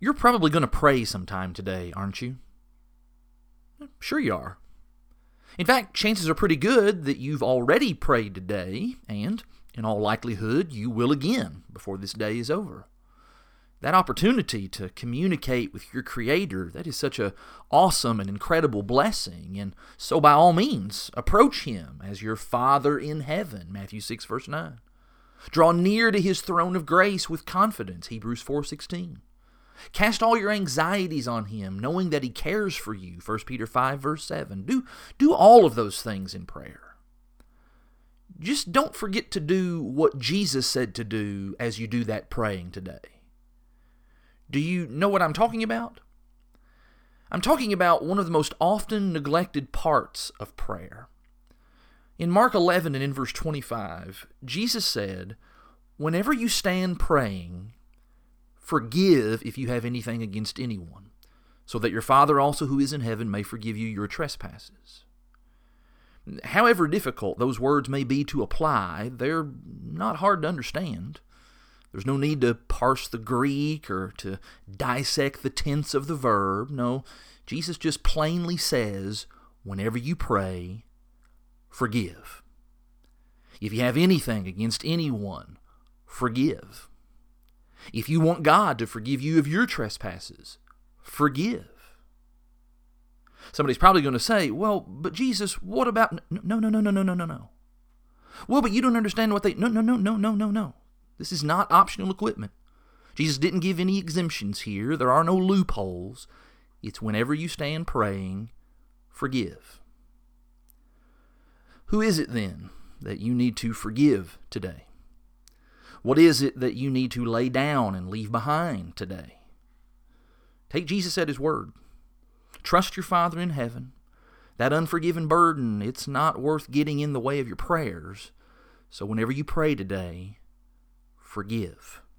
You're probably going to pray sometime today, aren't you? Sure you are. In fact, chances are pretty good that you've already prayed today, and in all likelihood, you will again before this day is over. That opportunity to communicate with your Creator, that is such an awesome and incredible blessing. And so by all means, approach Him as your Father in heaven, Matthew 6, verse 9. Draw near to His throne of grace with confidence, Hebrews 4:16. Cast all your anxieties on Him, knowing that He cares for you, 1 Peter 5, verse 7. Do all of those things in prayer. Just don't forget to do what Jesus said to do as you do that praying today. Do you know what I'm talking about? I'm talking about one of the most often neglected parts of prayer. In Mark 11 and in verse 25, Jesus said, "Whenever you stand praying, forgive if you have anything against anyone, so that your Father also who is in heaven may forgive you your trespasses." However difficult those words may be to apply, they're not hard to understand. There's no need to parse the Greek or to dissect the tense of the verb. No, Jesus just plainly says, whenever you pray, forgive. If you have anything against anyone, forgive. If you want God to forgive you of your trespasses, forgive. Somebody's probably going to say, well, but Jesus, what about... No. Well, but you don't understand what they... No. This is not optional equipment. Jesus didn't give any exemptions here. There are no loopholes. It's whenever you stand praying, forgive. Who is it then that you need to forgive today? What is it that you need to lay down and leave behind today? Take Jesus at His word. Trust your Father in heaven. That unforgiven burden, it's not worth getting in the way of your prayers. So whenever you pray today, forgive.